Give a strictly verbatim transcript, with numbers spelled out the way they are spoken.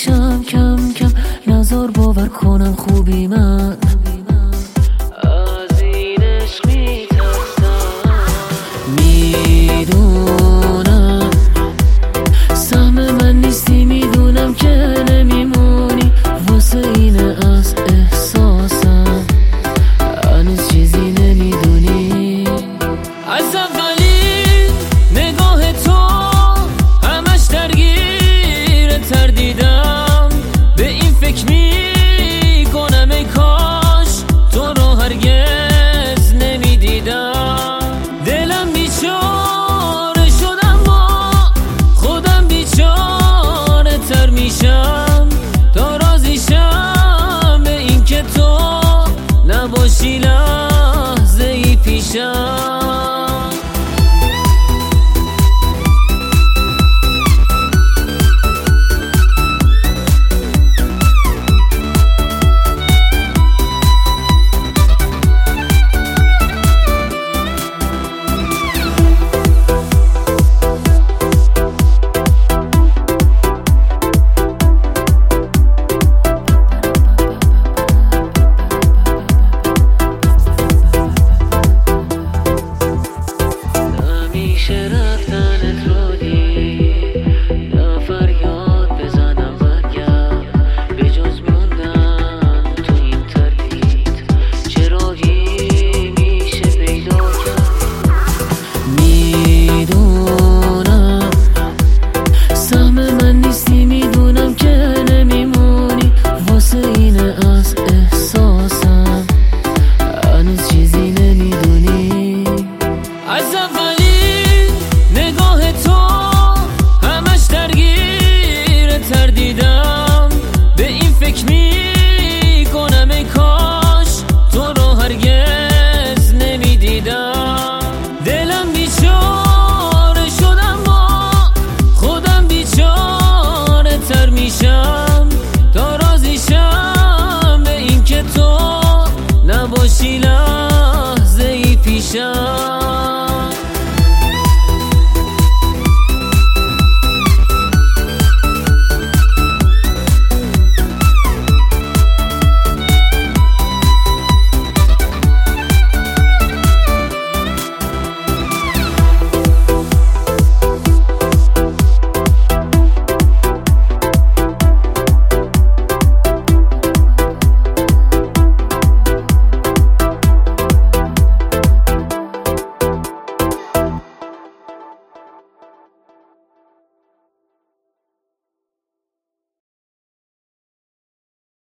میشم کم کم، نزار باور کنم خوبی من از این عشق میترسم. میدونم سهم من نیستی، میدونم که نمیمونی، واسه اینه از احساسم هنوز چیزی نمیدونی. از اولین نگاه تو همش درگیر تردیدم، به این فکر میکنم ای کاش تو رو هرگز نمیدیدم. دلم بیچاره شدم با خودم، بیچاره تر میشم تا راضیشم به این که تو نباشی.